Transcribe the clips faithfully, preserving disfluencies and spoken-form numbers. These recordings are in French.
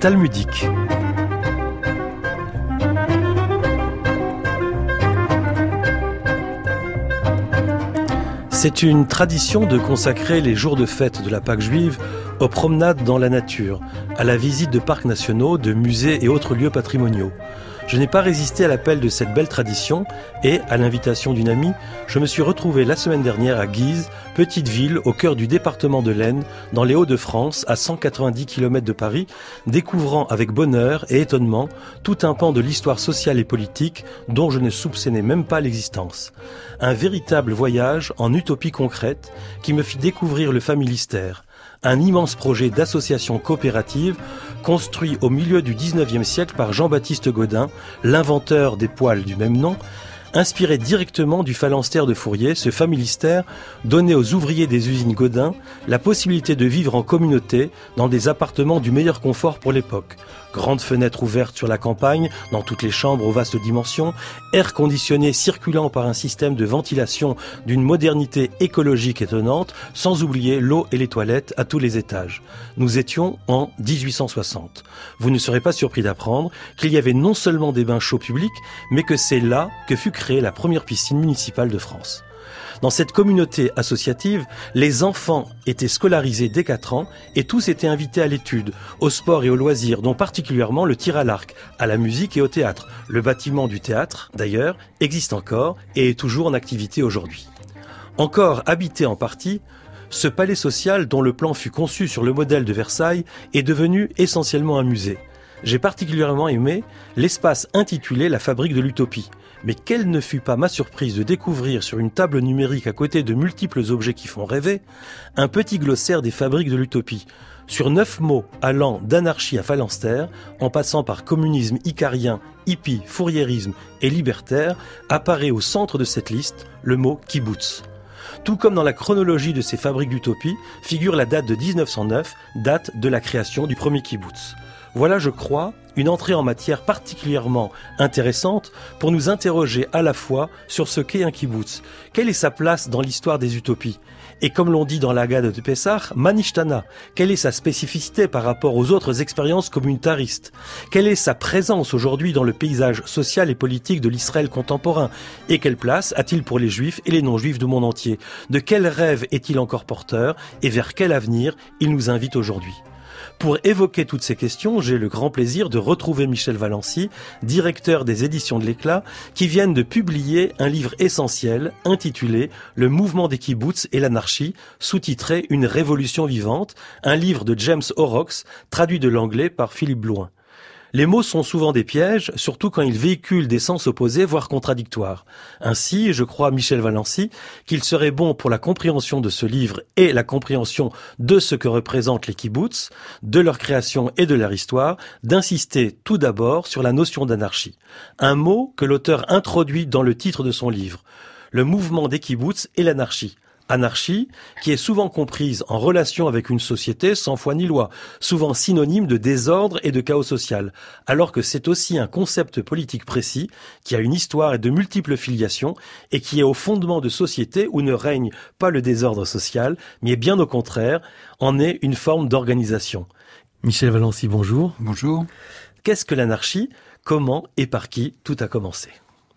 talmudique. C'est une tradition de consacrer les jours de fête de la Pâque juive aux promenades dans la nature, à la visite de parcs nationaux, de musées et autres lieux patrimoniaux. Je n'ai pas résisté à l'appel de cette belle tradition et, à l'invitation d'une amie, je me suis retrouvé la semaine dernière à Guise, petite ville au cœur du département de l'Aisne, dans les Hauts-de-France, à cent quatre-vingt-dix kilomètres de Paris, découvrant avec bonheur et étonnement tout un pan de l'histoire sociale et politique dont je ne soupçonnais même pas l'existence. Un véritable voyage en utopie concrète qui me fit découvrir le Familistère, un immense projet d'association coopérative construit au milieu du dix-neuvième siècle par Jean-Baptiste Gaudin, l'inventeur des poêles du même nom, inspiré directement du phalanstère de Fourier. Ce Familistère donnait aux ouvriers des usines Gaudin la possibilité de vivre en communauté dans des appartements du meilleur confort pour l'époque. Grandes fenêtres ouvertes sur la campagne, dans toutes les chambres aux vastes dimensions, air conditionné circulant par un système de ventilation d'une modernité écologique étonnante, sans oublier l'eau et les toilettes à tous les étages. Nous étions en dix-huit cent soixante. Vous ne serez pas surpris d'apprendre qu'il y avait non seulement des bains chauds publics, mais que c'est là que fut créée la première piscine municipale de France. Dans cette communauté associative, les enfants étaient scolarisés dès quatre ans et tous étaient invités à l'étude, au sport et aux loisirs, dont particulièrement le tir à l'arc, à la musique et au théâtre. Le bâtiment du théâtre, d'ailleurs, existe encore et est toujours en activité aujourd'hui. Encore habité en partie, ce palais social dont le plan fut conçu sur le modèle de Versailles est devenu essentiellement un musée. J'ai particulièrement aimé l'espace intitulé La Fabrique de l'Utopie. Mais quelle ne fut pas ma surprise de découvrir sur une table numérique à côté de multiples objets qui font rêver, un petit glossaire des fabriques de l'utopie. Sur neuf mots allant d'anarchie à phalanstère, en passant par communisme icarien, hippie, fouriérisme et libertaire, apparaît au centre de cette liste le mot kibbutz. Tout comme dans la chronologie de ces fabriques d'utopie, figure la date de dix-neuf cent neuf, date de la création du premier kibbutz. Voilà, je crois, une entrée en matière particulièrement intéressante pour nous interroger à la fois sur ce qu'est un kibbutz. Quelle est sa place dans l'histoire des utopies ? Et comme l'on dit dans l'Agade de Pessah, Manishtana, quelle est sa spécificité par rapport aux autres expériences communautaristes ? Quelle est sa présence aujourd'hui dans le paysage social et politique de l'Israël contemporain ? Et quelle place a-t-il pour les juifs et les non-juifs du monde entier ? De quel rêve est-il encore porteur ? Et vers quel avenir il nous invite aujourd'hui ? Pour évoquer toutes ces questions, j'ai le grand plaisir de retrouver Michel Valency, directeur des éditions de l'Éclat, qui viennent de publier un livre essentiel intitulé « Le mouvement des kibbutz et l'anarchie », sous-titré « Une révolution vivante », un livre de James Horrocks, traduit de l'anglais par Philippe Blouin. Les mots sont souvent des pièges, surtout quand ils véhiculent des sens opposés, voire contradictoires. Ainsi, je crois, Michel Valency, qu'il serait bon pour la compréhension de ce livre et la compréhension de ce que représentent les kibbutz, de leur création et de leur histoire, d'insister tout d'abord sur la notion d'anarchie. Un mot que l'auteur introduit dans le titre de son livre. Le mouvement des kibbutz et l'anarchie. Anarchie, qui est souvent comprise en relation avec une société sans foi ni loi, souvent synonyme de désordre et de chaos social, alors que c'est aussi un concept politique précis, qui a une histoire et de multiples filiations, et qui est au fondement de sociétés où ne règne pas le désordre social, mais bien au contraire, en est une forme d'organisation. Michel Valency, bonjour. Bonjour. Qu'est-ce que l'anarchie ? Comment et par qui tout a commencé ?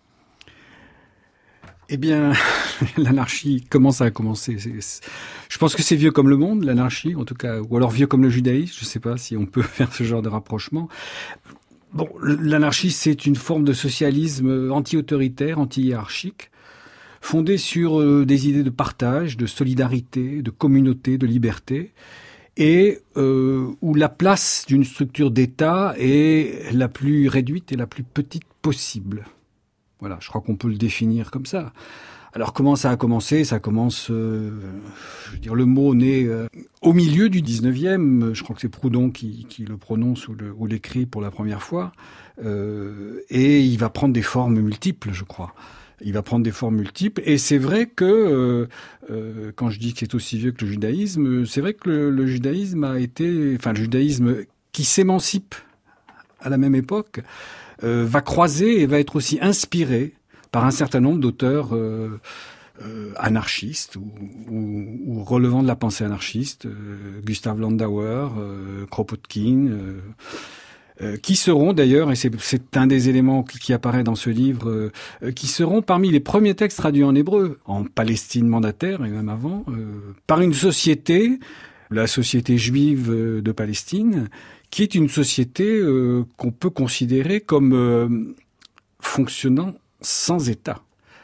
Eh bien, l'anarchie, comment ça a commencé ? c'est, c'est, Je pense que c'est vieux comme le monde, l'anarchie, en tout cas, ou alors vieux comme le judaïsme, je ne sais pas si on peut faire ce genre de rapprochement. Bon, l'anarchie, c'est une forme de socialisme anti-autoritaire, anti-hiérarchique, fondée sur euh, des idées de partage, de solidarité, de communauté, de liberté, et euh, où la place d'une structure d'État est la plus réduite et la plus petite possible. Voilà, je crois qu'on peut le définir comme ça. Alors comment ça a commencé ? Ça commence, euh, je veux dire, le mot naît euh, au milieu du dix-neuvième. Je crois que c'est Proudhon qui, qui le prononce ou, le, ou l'écrit pour la première fois. Euh, et il va prendre des formes multiples, je crois. Il va prendre des formes multiples. Et c'est vrai que, euh, euh, quand je dis que c'est aussi vieux que le judaïsme, c'est vrai que le, le judaïsme a été, enfin le judaïsme qui s'émancipe à la même époque, euh, va croiser et va être aussi inspiré par un certain nombre d'auteurs euh, euh, anarchistes ou, ou, ou relevant de la pensée anarchiste, euh, Gustav Landauer, euh, Kropotkin, euh, euh, qui seront d'ailleurs, et c'est, c'est un des éléments qui, qui apparaît dans ce livre, euh, qui seront parmi les premiers textes traduits en hébreu, en Palestine mandataire et même avant, euh, par une société, la société juive de Palestine, qui est une société euh, qu'on peut considérer comme euh, fonctionnant sans État,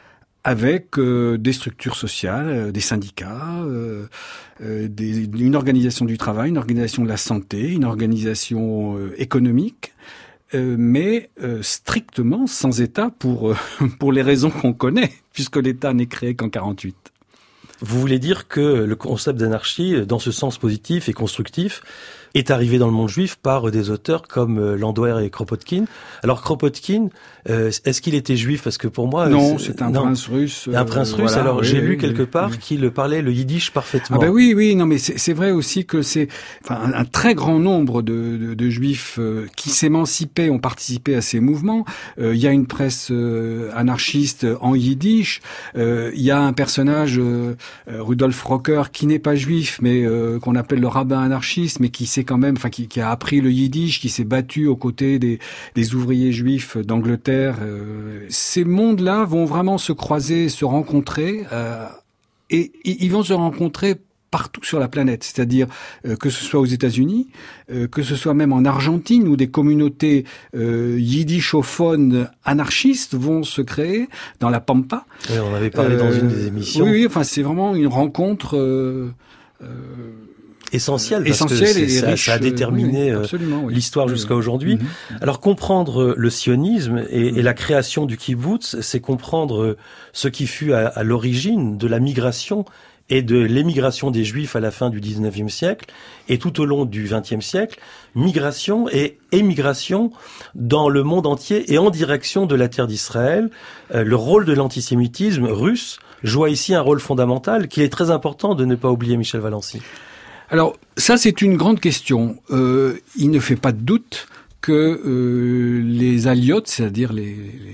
avec euh, des structures sociales, euh, des syndicats, euh, euh, des, une organisation du travail, une organisation de la santé, une organisation euh, économique, euh, mais euh, strictement sans État pour, euh, pour les raisons qu'on connaît, puisque l'État n'est créé qu'en quarante-huit. Vous voulez dire que le concept d'anarchie, dans ce sens positif et constructif, est arrivé dans le monde juif par des auteurs comme Landauer et Kropotkin. Alors Kropotkin, euh, est-ce qu'il était juif? Parce que pour moi... Non, c'est, c'est un non, prince russe. Un prince russe, voilà, alors oui, j'ai oui, lu quelque oui, part oui. qu'il parlait le yiddish parfaitement. Ah ben oui, oui, non mais c'est, c'est vrai aussi que c'est enfin, un, un très grand nombre de, de, de juifs euh, qui s'émancipaient, ont participé à ces mouvements. Euh, il y a une presse euh, anarchiste en yiddish. Euh, il y a un personnage, euh, Rudolf Rocker, qui n'est pas juif, mais euh, qu'on appelle le rabbin anarchiste, mais qui s'est quand même, enfin qui, qui a appris le yiddish, qui s'est battu aux côtés des, des ouvriers juifs d'Angleterre. Euh, ces mondes-là vont vraiment se croiser, se rencontrer, euh, et, et ils vont se rencontrer partout sur la planète, c'est-à-dire euh, que ce soit aux États-Unis, euh, que ce soit même en Argentine, où des communautés euh, yiddishophones anarchistes vont se créer dans la Pampa. Oui, on avait parlé euh, dans une des émissions. Oui, oui, enfin c'est vraiment une rencontre. Euh, euh, Essentiel, parce Essentiel que et ça, riche, ça a déterminé oui, oui, l'histoire oui, jusqu'à oui. aujourd'hui. Mm-hmm. Alors comprendre le sionisme et, et la création du kibbutz, c'est comprendre ce qui fut à, à l'origine de la migration et de l'émigration des Juifs à la fin du dix-neuvième siècle et tout au long du vingtième siècle, migration et émigration dans le monde entier et en direction de la terre d'Israël. Euh, le rôle de l'antisémitisme russe joue ici un rôle fondamental qu'il est très important de ne pas oublier, Michel Valency. Alors, ça, c'est une grande question. Euh, il ne fait pas de doute que euh, les aliotes, c'est-à-dire les,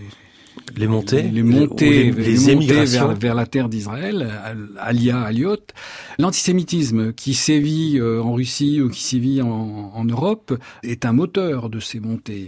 les, les montées, les, les montées, les, les, les montées émigrations vers, vers la terre d'Israël, alia, aliotes, l'antisémitisme qui sévit euh, en Russie ou qui sévit en, en Europe est un moteur de ces montées.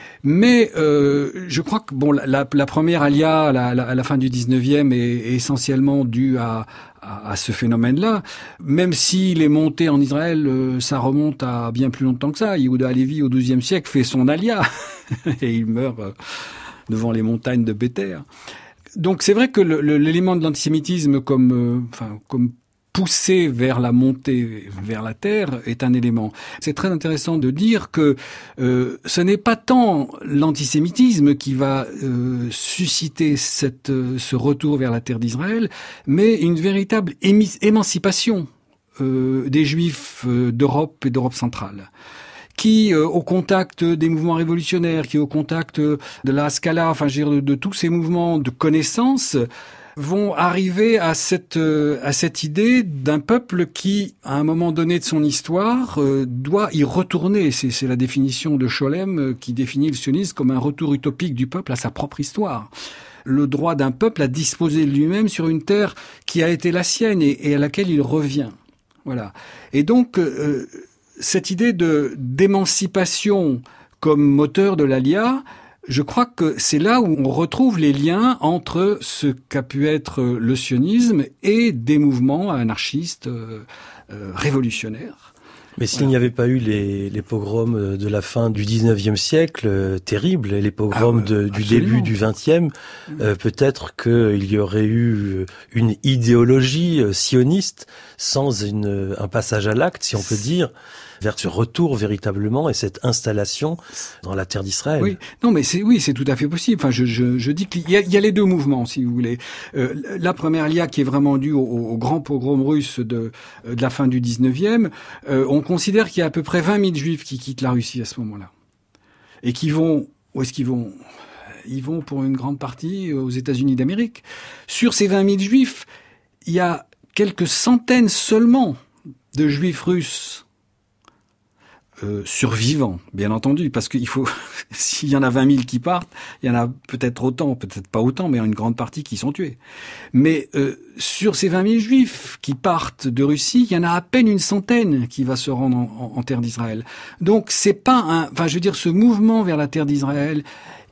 Mais euh, je crois que bon, la, la première alia à la, à la fin du dix-neuvième est, est essentiellement due à, à, à ce phénomène-là, même si les montées en Israël, euh, ça remonte à bien plus longtemps que ça. Yehuda Halevi, au douzième siècle, fait son alia et il meurt euh, devant les montagnes de Béter. Donc c'est vrai que le, le, l'élément de l'antisémitisme comme, euh, enfin, comme poussé vers la montée vers la terre est un élément. C'est très intéressant de dire que euh, ce n'est pas tant l'antisémitisme qui va euh, susciter cette, euh, ce retour vers la terre d'Israël, mais une véritable émi- émancipation euh, des Juifs euh, d'Europe et d'Europe centrale, qui, euh, au contact des mouvements révolutionnaires, qui au contact de la Haskalah, enfin, je veux dire, de, de tous ces mouvements de connaissance, vont arriver à cette euh, à cette idée d'un peuple qui, à un moment donné de son histoire, euh, doit y retourner. C'est, c'est la définition de Scholem euh, qui définit le sionisme comme un retour utopique du peuple à sa propre histoire. Le droit d'un peuple à disposer de lui-même sur une terre qui a été la sienne et, et à laquelle il revient. Voilà. Et donc, euh, cette idée de d'émancipation comme moteur de l'alia, je crois que c'est là où on retrouve les liens entre ce qu'a pu être le sionisme et des mouvements anarchistes euh, euh, révolutionnaires. Mais s'il voilà. n'y avait pas eu les, les pogroms de la fin du dix-neuvième siècle, euh, terribles, et les pogroms ah, euh, de, du début du vingtième, euh, peut-être qu'il y aurait eu une idéologie euh, sioniste sans une, un passage à l'acte, si on peut dire, vers ce retour véritablement et cette installation dans la terre d'Israël. Oui, non, mais c'est oui, c'est tout à fait possible. Enfin, je, je, je dis qu'il y a, il y a les deux mouvements, si vous voulez. Euh, la première alia qui est vraiment due au, au grand pogrom russe de, de la fin du dix-neuvième, euh, on considère qu'il y a à peu près vingt mille Juifs qui quittent la Russie à ce moment-là et qui vont où est-ce qu'ils vont? Ils vont pour une grande partie aux États-Unis d'Amérique. Sur ces vingt mille Juifs, il y a quelques centaines seulement de Juifs russes euh, survivants, bien entendu, parce qu'il faut, s'il y en a vingt mille qui partent, il y en a peut-être autant, peut-être pas autant, mais une grande partie qui sont tués. Mais euh, sur ces vingt mille juifs qui partent de Russie, il y en a à peine une centaine qui va se rendre en, en, en terre d'Israël. Donc c'est pas un, enfin je veux dire, ce mouvement vers la terre d'Israël,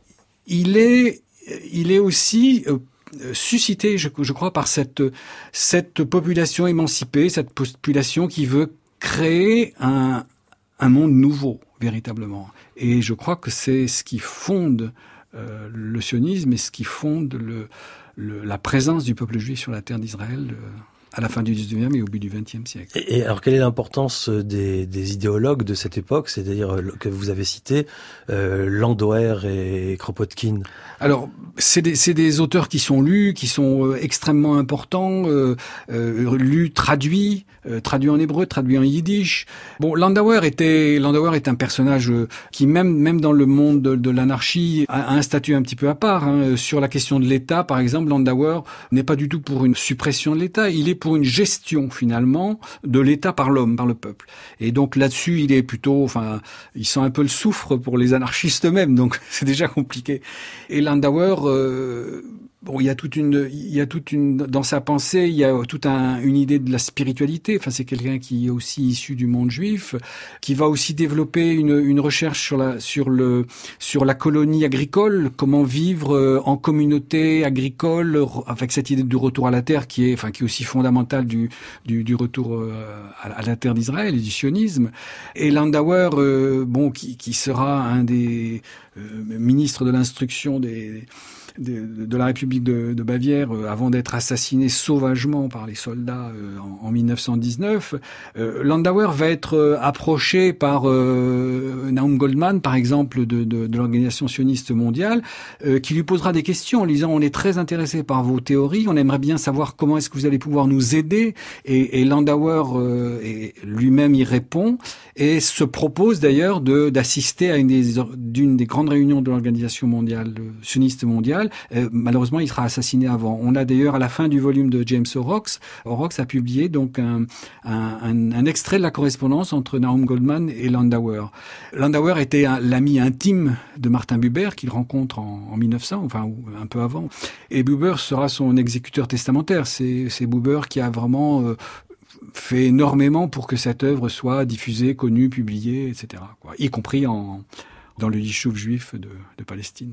il est, il est aussi euh, suscité, je, je crois, par cette cette population émancipée, cette population qui veut créer un un monde nouveau, véritablement. Et je crois que c'est ce qui fonde euh, le sionisme et ce qui fonde le, le la présence du peuple juif sur la terre d'Israël. Euh, à la fin du dix-neuvième et au bout du vingtième siècle. Et, et alors, quelle est l'importance des, des idéologues de cette époque, c'est-à-dire que vous avez cité euh, Landauer et Kropotkin? Alors, c'est des, c'est des auteurs qui sont lus, qui sont euh, extrêmement importants, euh, euh, lus, traduits, euh, traduits en hébreu, traduits en yiddish. Bon, Landauer était, Landauer est un personnage euh, qui, même, même dans le monde de, de l'anarchie, a, a un statut un petit peu à part. Hein. Sur la question de l'État, par exemple, Landauer n'est pas du tout pour une suppression de l'État, il est pour une gestion, finalement, de l'État par l'homme, par le peuple. Et donc, là-dessus, il est plutôt, enfin, il sent un peu le soufre pour les anarchistes eux-mêmes, donc c'est déjà compliqué. Et Landauer, euh, bon, il y a toute une, il y a toute une, dans sa pensée, il y a toute un, une idée de la spiritualité. Enfin, c'est quelqu'un qui est aussi issu du monde juif, qui va aussi développer une, une recherche sur la, sur le, sur la colonie agricole, comment vivre en communauté agricole, avec cette idée du retour à la terre qui est, enfin, qui est aussi fondamentale du, du, du retour à, à la terre d'Israël et du sionisme. Et Landauer, euh, bon, qui, qui sera un des euh, ministres de l'instruction des De, de la République de, de Bavière euh, avant d'être assassiné sauvagement par les soldats euh, en, en mille neuf cent dix-neuf. Euh, Landauer va être euh, approché par euh, Naum Goldman, par exemple, de, de, de l'Organisation sioniste mondiale, euh, qui lui posera des questions en lui disant « On est très intéressé par vos théories, on aimerait bien savoir comment est-ce que vous allez pouvoir nous aider ». Et, et Landauer euh, et lui-même y répond et se propose d'ailleurs de, d'assister à une des, d'une des grandes réunions de l'Organisation mondiale, sioniste mondiale. Euh, malheureusement, il sera assassiné avant. On a d'ailleurs à la fin du volume de James Horrocks, Horrocks a publié donc un, un, un, un extrait de la correspondance entre Naum Goldman et Landauer. Landauer était un, l'ami intime de Martin Buber qu'il rencontre en, en mille neuf cents, enfin un peu avant. Et Buber sera son exécuteur testamentaire. C'est, c'est Buber qui a vraiment euh, fait énormément pour que cette œuvre soit diffusée, connue, publiée, et cetera, quoi, y compris en, dans le Yishuv juif de, de Palestine.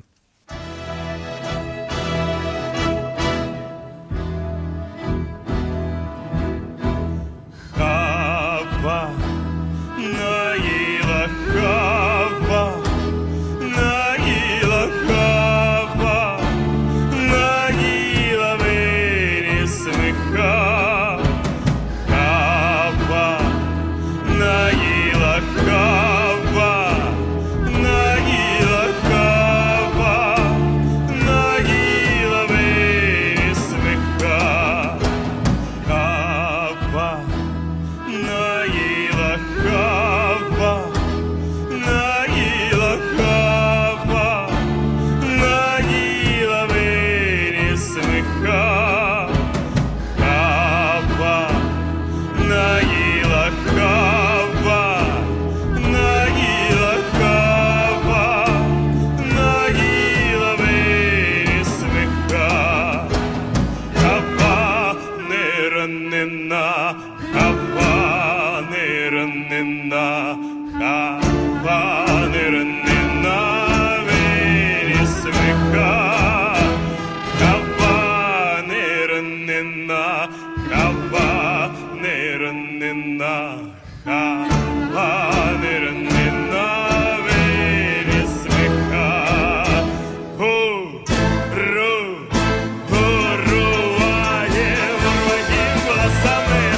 Summer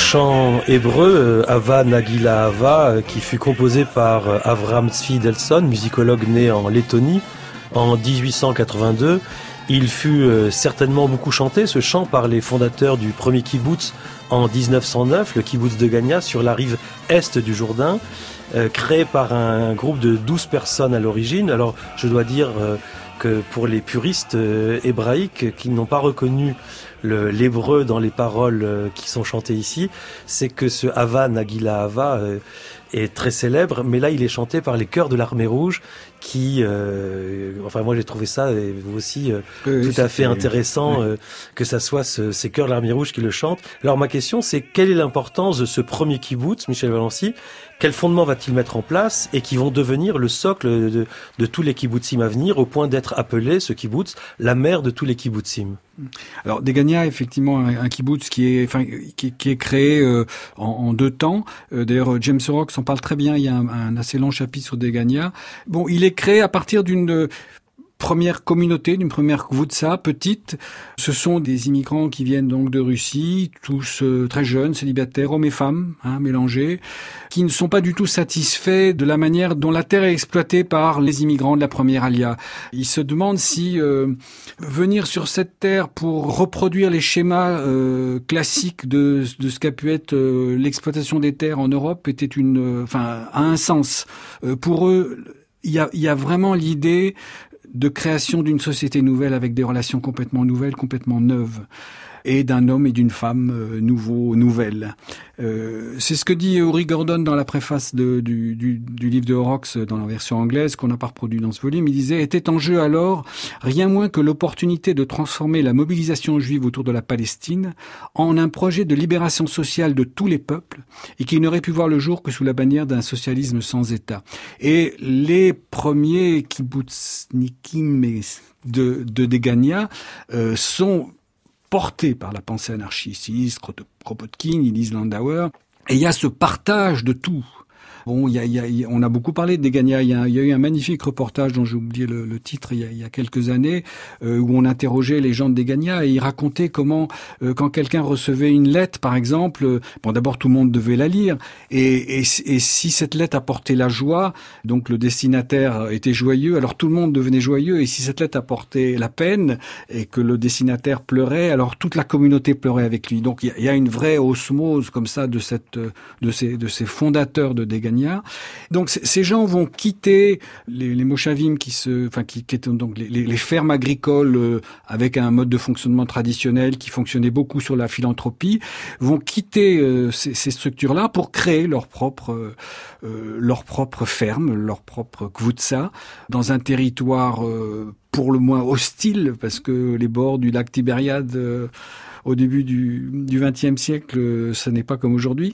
chant hébreu, euh, Hava Nagila Hava, euh, qui fut composé par euh, Avram Tzvi Delson, musicologue né en Lettonie en dix-huit cent quatre-vingt-deux. Il fut euh, certainement beaucoup chanté, ce chant, par les fondateurs du premier kibbutz en dix-neuf cent neuf, le kibbutz de Gania, sur la rive est du Jourdain, euh, créé par un groupe de douze personnes à l'origine. Alors, je dois dire euh, que pour les puristes euh, hébraïques qui n'ont pas reconnu le, l'hébreu dans les paroles euh, qui sont chantées ici, c'est que ce Hava Nagila Hava euh, est très célèbre, mais là il est chanté par les chœurs de l'Armée Rouge qui, euh, enfin moi j'ai trouvé ça, et vous aussi, euh, oui, tout à fait intéressant, oui. euh, que ça soit ce, ces chœurs de l'Armée Rouge qui le chantent. Alors ma question, c'est quelle est l'importance de ce premier kibbutz, Michel Valency? Quel fondement va-t-il mettre en place et qui vont devenir le socle de, de tous les kibbutzim à venir, au point d'être appelé, ce kibbutz, la mère de tous les kibbutzim? Alors, Degania, effectivement, un, un kibbutz qui est, enfin, qui, qui est créé euh, en, en deux temps. Euh, d'ailleurs, James Rock s'en parle très bien. Il y a un, un assez long chapitre sur Degania. Bon, il est créé à partir d'une première communauté, d'une première kvoutsa petite. Ce sont des immigrants qui viennent donc de Russie, tous euh, très jeunes, célibataires, hommes et femmes, hein, mélangés, qui ne sont pas du tout satisfaits de la manière dont la terre est exploitée par les immigrants de la première alia. Ils se demandent si euh, venir sur cette terre pour reproduire les schémas euh, classiques de, de ce qu'a pu être euh, l'exploitation des terres en Europe était une, euh, enfin, a un sens. Euh, pour eux, il y a, il y a vraiment l'idée de création d'une société nouvelle avec des relations complètement nouvelles, complètement neuves, et d'un homme et d'une femme euh, nouveaux, nouvelles. Euh, c'est ce que dit Uri Gordon dans la préface de, du, du, du livre de Horrocks dans la version anglaise qu'on n'a pas reproduit dans ce volume. Il disait « Était en jeu alors rien moins que l'opportunité de transformer la mobilisation juive autour de la Palestine en un projet de libération sociale de tous les peuples et qui n'aurait pu voir le jour que sous la bannière d'un socialisme sans État. » Et les premiers kibbutznikim de, de Degania euh, sont portés par la pensée anarchiste. Ils lisent Kropotkin, ils lisent Landauer, et il y a ce partage de tout. Bon, il y a, il y a, on a beaucoup parlé de Degania. Il y a, il y a eu un magnifique reportage dont j'ai oublié le, le titre il y, a, il y a quelques années euh, où on interrogeait les gens de Degania et ils racontaient comment, euh, quand quelqu'un recevait une lettre, par exemple, euh, bon, d'abord tout le monde devait la lire et, et, et si cette lettre apportait la joie, donc le destinataire était joyeux, alors tout le monde devenait joyeux. Et si cette lettre apportait la peine et que le destinataire pleurait, alors toute la communauté pleurait avec lui. Donc il y a, il y a une vraie osmose comme ça de cette, de ces, de ces fondateurs de Degania. Donc ces gens vont quitter les, les moshavim qui se, enfin qui, qui étaient donc les, les fermes agricoles euh, avec un mode de fonctionnement traditionnel qui fonctionnait beaucoup sur la philanthropie, vont quitter euh, ces, ces structures-là pour créer leur propre euh, leur propre ferme, leur propre kvoutsa dans un territoire euh, pour le moins hostile parce que les bords du lac Tibériade euh, au début du du vingtième siècle, ça n'est pas comme aujourd'hui.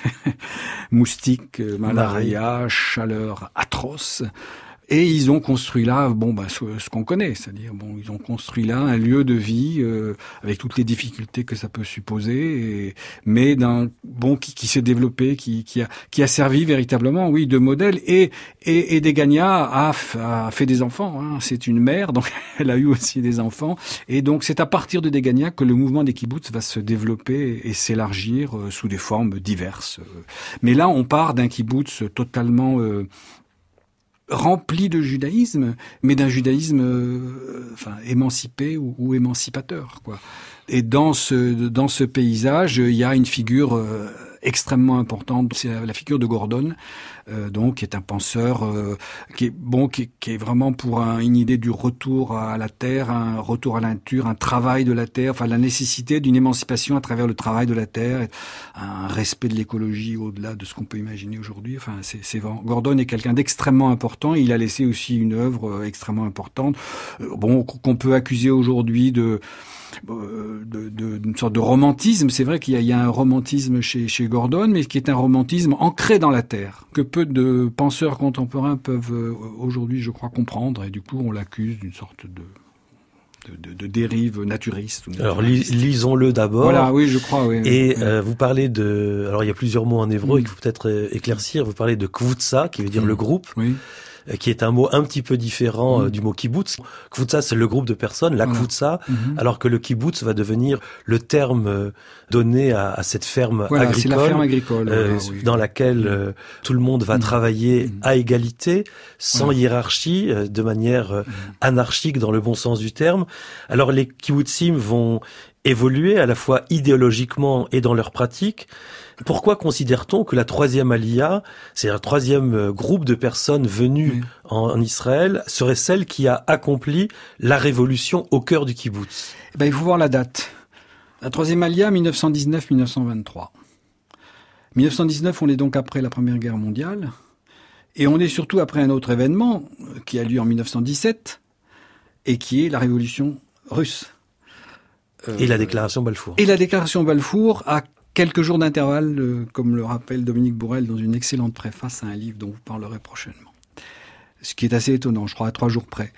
Moustiques, malaria, chaleur atroce. Et ils ont construit là, bon, bah, ce, ce qu'on connaît, c'est-à-dire, bon, ils ont construit là un lieu de vie euh, avec toutes les difficultés que ça peut supposer, et, mais d'un bon qui, qui s'est développé, qui, qui a, qui a servi véritablement, oui, de modèle. Et et, et Degania a, a fait des enfants. Hein. C'est une mère, donc elle a eu aussi des enfants. Et donc c'est à partir de Degania que le mouvement des kibbutz va se développer et s'élargir euh, sous des formes diverses. Mais là, on part d'un kibbutz totalement euh, rempli de judaïsme, mais d'un judaïsme euh, enfin émancipé ou, ou émancipateur, quoi. Et dans ce dans ce paysage, il y a une figure euh, extrêmement importante, c'est la figure de Gordon, euh, donc qui est un penseur euh, qui est bon, qui, qui est vraiment pour un, une idée du retour à la terre, un retour à la nature, un travail de la terre, enfin la nécessité d'une émancipation à travers le travail de la terre, un respect de l'écologie au-delà de ce qu'on peut imaginer aujourd'hui. Enfin, c'est, c'est vraiment, Gordon est quelqu'un d'extrêmement important. Il a laissé aussi une œuvre extrêmement importante, euh, bon qu'on peut accuser aujourd'hui de De, de, d'une sorte de romantisme. C'est vrai qu'il y a, il y a un romantisme chez, chez Gordon, mais qui est un romantisme ancré dans la terre, que peu de penseurs contemporains peuvent euh, aujourd'hui, je crois, comprendre, et du coup, on l'accuse d'une sorte de De, de, de dérive naturiste. Ou alors lis, lisons-le d'abord. Voilà, oui, je crois. Oui, et oui. Euh, vous parlez de. Alors il y a plusieurs mots en hébreu mm. qu'il faut peut-être éclaircir. Vous parlez de kvoutsa, qui veut dire mm. le groupe. Oui. qui est un mot un petit peu différent mmh. du mot kibbutz. Kvoutsa, c'est le groupe de personnes, la voilà. Kvoutsa, mmh. alors que le kibbutz va devenir le terme donné à, à cette ferme voilà, agricole, c'est la ferme agricole euh, voilà, oui. dans laquelle euh, tout le monde va mmh. travailler mmh. à égalité, sans voilà. hiérarchie, euh, de manière euh, mmh. anarchique dans le bon sens du terme. Alors les kibbutzim vont évoluer à la fois idéologiquement et dans leur pratique. Pourquoi considère-t-on que la troisième Aliyah, c'est-à-dire le troisième groupe de personnes venues oui. en, en Israël, serait celle qui a accompli la révolution au cœur du kibbutz ? Eh ben, il faut voir la date. La troisième Aliyah, dix-neuf cent dix-neuf à dix-neuf cent vingt-trois. dix-neuf cent dix-neuf, on est donc après la Première Guerre mondiale, et on est surtout après un autre événement qui a lieu en dix-neuf cent dix-sept, et qui est la révolution russe. Euh, et la déclaration Balfour. Et la déclaration Balfour à quelques jours d'intervalle, euh, comme le rappelle Dominique Bourrel dans une excellente préface à un livre dont vous parlerez prochainement. Ce qui est assez étonnant, je crois, à trois jours près.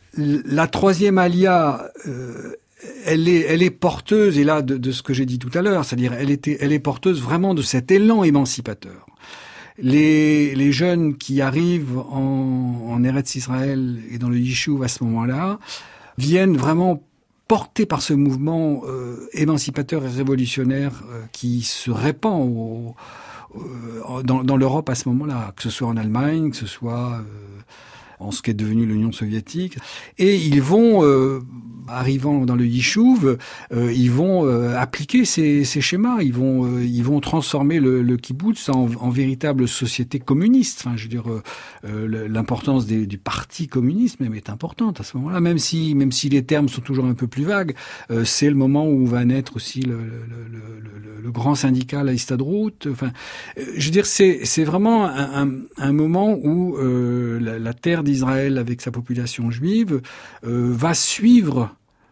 La troisième Aliyah, euh, elle est, elle est porteuse, et là, de, de ce que j'ai dit tout à l'heure, c'est-à-dire, elle était, elle est porteuse vraiment de cet élan émancipateur. Les, les jeunes qui arrivent en, en Eretz Israël et dans le Yishuv à ce moment-là, viennent vraiment portés par ce mouvement euh, émancipateur et révolutionnaire euh, qui se répand au, euh, dans, dans l'Europe à ce moment-là, que ce soit en Allemagne, que ce soit euh, en ce qui est devenu l'Union soviétique. Et ils vont, euh, arrivant dans le Yishuv, euh, ils vont euh, appliquer ces, ces schémas. Ils vont, euh, ils vont transformer le, le kibbutz en, en véritable société communiste. Enfin, je veux dire, euh, l'importance des, du parti communiste même est importante à ce moment-là, même si, même si les termes sont toujours un peu plus vagues. Euh, c'est le moment où va naître aussi le, le, le, le, le grand syndicat, la Histadrout. Enfin, euh, je veux dire, c'est, c'est vraiment un, un, un moment où euh, la, la terre d'Israël, avec sa population juive, euh, va suivre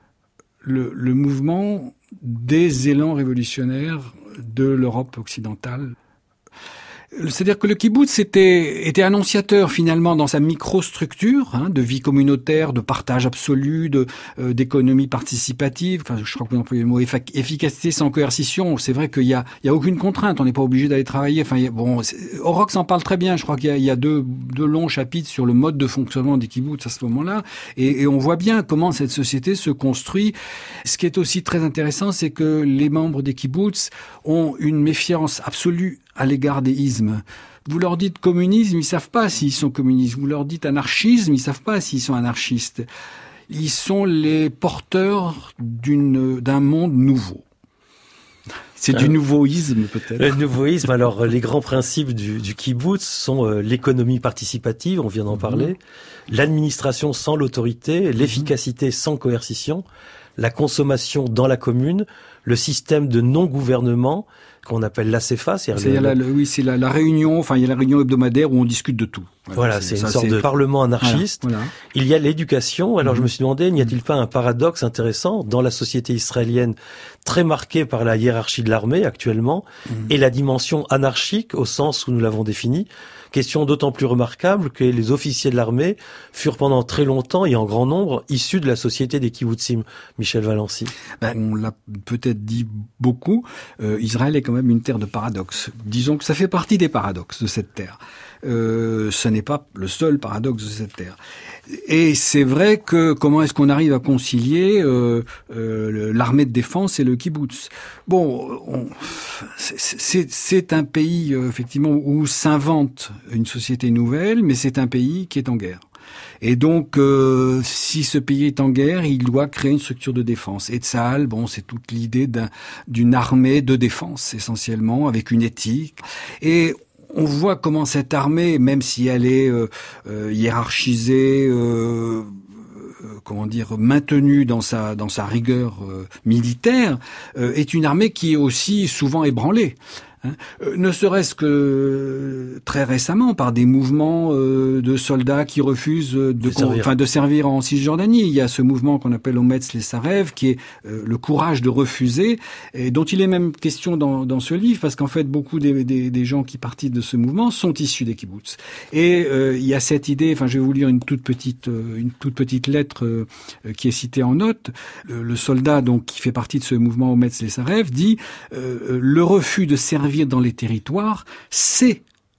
le, le mouvement des élans révolutionnaires de l'Europe occidentale. C'est-à-dire que le kibbutz était, était annonciateur finalement dans sa microstructure, hein, de vie communautaire, de partage absolu, de euh, d'économie participative. Enfin, je crois que vous employez le mot efficacité sans coercition. C'est vrai qu'il y a, il y a aucune contrainte. On n'est pas obligé d'aller travailler. Enfin, il y a, bon, Orox en parle très bien. Je crois qu'il y a, il y a deux, deux longs chapitres sur le mode de fonctionnement des kibbutz à ce moment-là, et, et on voit bien comment cette société se construit. Ce qui est aussi très intéressant, c'est que les membres des kibbutz ont une méfiance absolue à l'égard des ismes. Vous leur dites communisme, ils savent pas s'ils sont communistes. Vous leur dites anarchisme, ils savent pas s'ils sont anarchistes. Ils sont les porteurs d'une, d'un monde nouveau. C'est euh, du nouveauisme, peut-être. Le nouveauisme, alors, les grands principes du, du kibbutz sont euh, l'économie participative, on vient d'en mmh. parler, l'administration sans l'autorité, mmh. l'efficacité sans coercition, la consommation dans la commune, le système de non-gouvernement, qu'on appelle l'A C F A. C'est, c'est la, le, oui, c'est la, la réunion, enfin, il y a la réunion hebdomadaire où on discute de tout. Voilà, voilà c'est, c'est une ça, sorte c'est... de parlement anarchiste. Voilà, voilà. Il y a l'éducation. Alors, mmh. je me suis demandé, n'y a-t-il pas un paradoxe intéressant dans la société israélienne très marquée par la hiérarchie de l'armée actuellement mmh. et la dimension anarchique au sens où nous l'avons définie? Question d'autant plus remarquable que les officiers de l'armée furent pendant très longtemps et en grand nombre issus de la société des kibbutzim. Michel Valency. Ben, on l'a peut-être dit beaucoup. Euh, Israël est quand même une terre de paradoxes. Disons que ça fait partie des paradoxes de cette terre. Euh, ce n'est pas le seul paradoxe de cette terre. Et c'est vrai que comment est-ce qu'on arrive à concilier euh, euh, l'armée de défense et le kibbutz? Bon, on, c'est, c'est, c'est un pays euh, effectivement où s'invente une société nouvelle, mais c'est un pays qui est en guerre. Et donc, euh, si ce pays est en guerre, il doit créer une structure de défense. Et Tsahal, bon, c'est toute l'idée d'un, d'une armée de défense essentiellement, avec une éthique. Et on voit comment cette armée, même si elle est euh, euh, hiérarchisée, euh, euh, comment dire, maintenue dans sa dans sa rigueur euh, militaire, euh, est une armée qui est aussi souvent ébranlée. Hein, euh, ne serait-ce que très récemment par des mouvements euh, de soldats qui refusent de, de, servir. Enfin, de servir en Cisjordanie. Il y a ce mouvement qu'on appelle Ometz les Sarev, qui est euh, le courage de refuser, et dont il est même question dans, dans ce livre, parce qu'en fait, beaucoup des, des, des gens qui participent de ce mouvement sont issus des kibbutz. Et euh, il y a cette idée, enfin, je vais vous lire une toute petite, euh, une toute petite lettre euh, qui est citée en note. Le, le soldat, donc, qui fait partie de ce mouvement Ometz les Sarev, dit euh, le refus de servir dans les territoires, c'est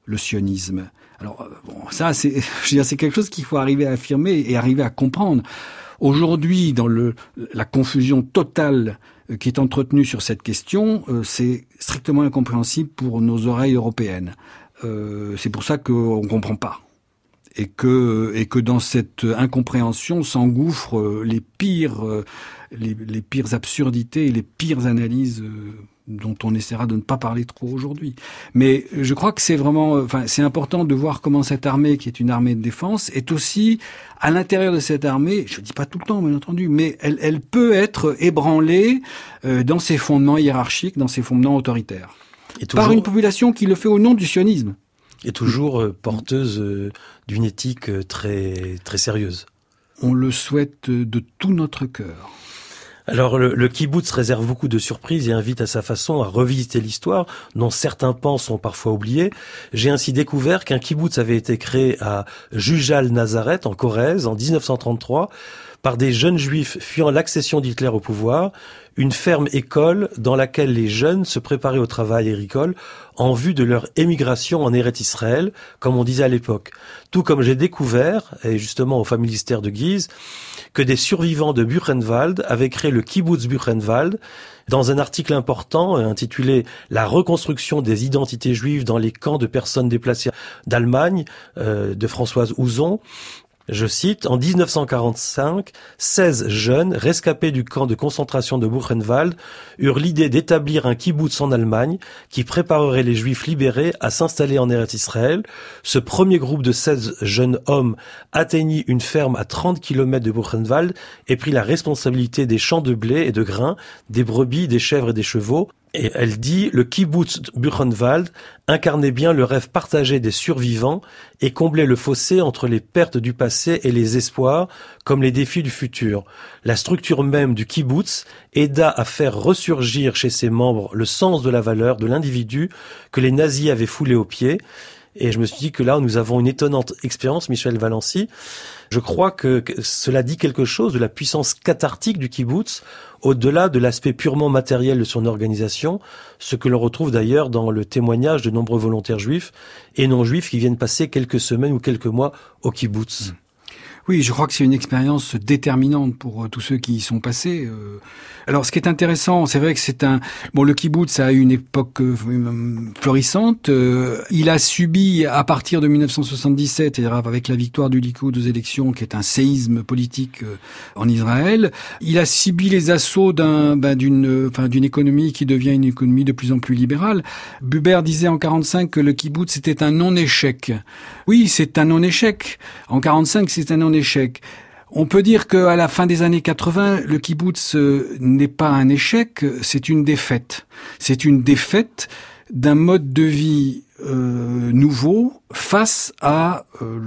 le sionisme. Alors bon, ça c'est, je veux dire, c'est quelque chose qu'il faut arriver à affirmer et arriver à comprendre. Aujourd'hui, dans le, la confusion totale qui est entretenue sur cette question, euh, c'est strictement incompréhensible pour nos oreilles européennes. Euh, c'est pour ça qu'on ne comprend pas. Et que, et que dans cette incompréhension s'engouffrent les pires, les, les pires absurdités et les pires analyses dont on essaiera de ne pas parler trop aujourd'hui. Mais je crois que c'est vraiment, enfin, c'est important de voir comment cette armée, qui est une armée de défense, est aussi, à l'intérieur de cette armée, je dis pas tout le temps, bien entendu, mais elle, elle peut être ébranlée euh, dans ses fondements hiérarchiques, dans ses fondements autoritaires. Et toujours... Par une population qui le fait au nom du sionisme. Et toujours euh, porteuse euh, d'une éthique euh, très, très sérieuse. On le souhaite de tout notre cœur. Alors le, le kibboutz réserve beaucoup de surprises et invite à sa façon à revisiter l'histoire, dont certains pans sont parfois oubliés. J'ai ainsi découvert qu'un kibboutz avait été créé à Jujal-Nazaret, en Corrèze, en dix-neuf cent trente-trois, par des jeunes juifs fuyant l'accession d'Hitler au pouvoir, une ferme-école dans laquelle les jeunes se préparaient au travail agricole en vue de leur émigration en Eretz Israël, comme on disait à l'époque. Tout comme j'ai découvert, et justement au familistère de Guise, que des survivants de Buchenwald avaient créé le kibbutz Buchenwald dans un article important intitulé « La reconstruction des identités juives dans les camps de personnes déplacées d'Allemagne euh, » de Françoise Ouzon. Je cite, en dix-neuf cent quarante-cinq, seize jeunes rescapés du camp de concentration de Buchenwald eurent l'idée d'établir un kibbutz en Allemagne qui préparerait les juifs libérés à s'installer en Eretz Israël. Ce premier groupe de seize jeunes hommes atteignit une ferme à trente kilomètres de Buchenwald et prit la responsabilité des champs de blé et de grains, des brebis, des chèvres et des chevaux. Et elle dit, le kibbutz Buchenwald incarnait bien le rêve partagé des survivants et comblait le fossé entre les pertes du passé et les espoirs, comme les défis du futur. La structure même du kibbutz aida à faire ressurgir chez ses membres le sens de la valeur de l'individu que les nazis avaient foulé aux pieds. Et je me suis dit que là, nous avons une étonnante expérience, Michel Valency. Je crois que cela dit quelque chose de la puissance cathartique du kibbutz, au-delà de l'aspect purement matériel de son organisation, ce que l'on retrouve d'ailleurs dans le témoignage de nombreux volontaires juifs et non juifs qui viennent passer quelques semaines ou quelques mois au kibbutz. Oui, je crois que c'est une expérience déterminante pour euh, tous ceux qui y sont passés. Euh. Alors, ce qui est intéressant, c'est vrai que c'est un... Bon, le kibbutz a eu une époque euh, florissante. Euh, il a subi, à partir de dix-neuf cent soixante-dix-sept, c'est-à-dire avec la victoire du Likoud aux élections, qui est un séisme politique euh, en Israël, il a subi les assauts d'un, ben, d'une, enfin, d'une économie qui devient une économie de plus en plus libérale. Buber disait en quarante-cinq que le kibbutz c'était un non-échec. Oui, c'est un non-échec. En quarante-cinq, c'est un non-échec. échec. On peut dire qu'à la fin des années quatre-vingts, le kibbutz n'est pas un échec, c'est une défaite. C'est une défaite d'un mode de vie euh, nouveau face à euh,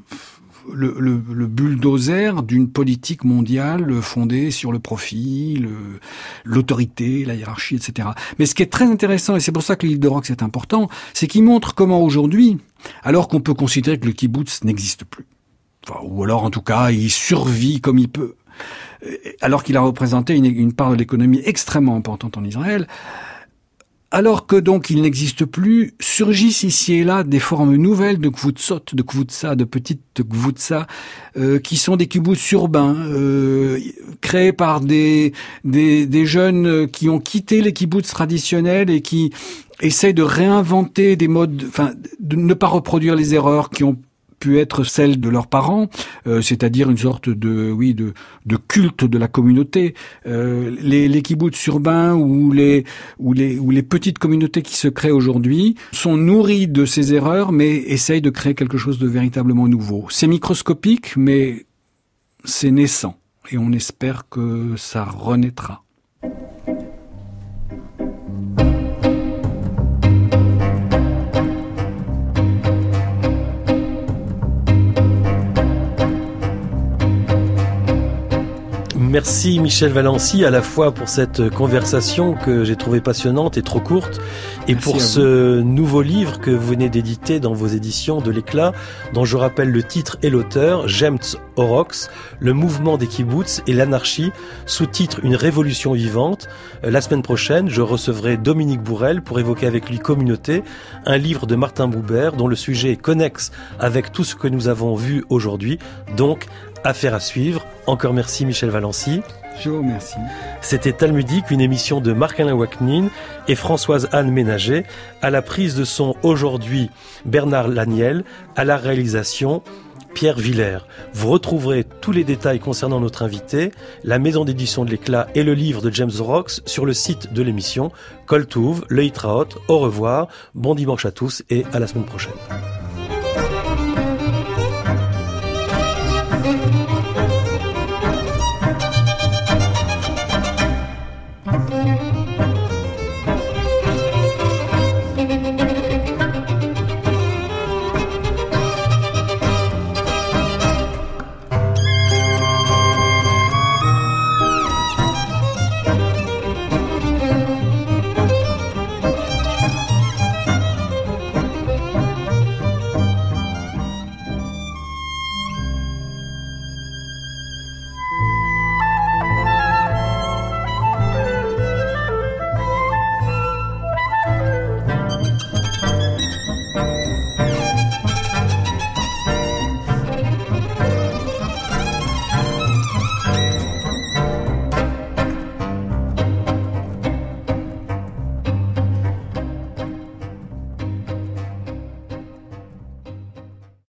le, le, le bulldozer d'une politique mondiale fondée sur le profit, le, l'autorité, la hiérarchie, et cetera. Mais ce qui est très intéressant, et c'est pour ça que l'île de Rock c'est important, c'est qu'il montre comment aujourd'hui, alors qu'on peut considérer que le kibbutz n'existe plus, enfin, ou alors en tout cas il survit comme il peut, alors qu'il a représenté une, une part de l'économie extrêmement importante en Israël, alors que donc il n'existe plus, surgissent ici et là des formes nouvelles de kvutzot, de kvutza, de petites kvutza, euh, qui sont des kibbutz urbains, euh, créés par des, des, des jeunes qui ont quitté les kibbutz traditionnels et qui essayent de réinventer des modes, enfin, de ne pas reproduire les erreurs qui ont pu être celles de leurs parents, euh, c'est-à-dire une sorte de, oui, de, de culte de la communauté. Euh, les, les kibbutz urbains ou les, ou les, ou les petites communautés qui se créent aujourd'hui sont nourries de ces erreurs, mais essayent de créer quelque chose de véritablement nouveau. C'est microscopique, mais c'est naissant, et on espère que ça renaîtra. Merci Michel Valency, à la fois pour cette conversation que j'ai trouvée passionnante et trop courte, et Merci pour ce nouveau livre que vous venez d'éditer dans vos éditions de l'Éclat, dont je rappelle le titre et l'auteur, Jemtz Oroks, le mouvement des kibboutz et l'anarchie, sous-titre Une révolution vivante. La semaine prochaine, je recevrai Dominique Bourrel pour évoquer avec lui Communauté, un livre de Martin Boubert dont le sujet est connexe avec tout ce que nous avons vu aujourd'hui, donc affaire à suivre. Encore merci Michel Valency. Je vous remercie. C'était Talmudique, une émission de Marc-Alain Waknin et Françoise-Anne Ménager. À la prise de son aujourd'hui, Bernard Laniel. À la réalisation, Pierre Villers. Vous retrouverez tous les détails concernant notre invité, la maison d'édition de l'Éclat et le livre de Jemtz Oroks sur le site de l'émission. Kol Tuv, le Hitraot, au revoir, bon dimanche à tous et à la semaine prochaine.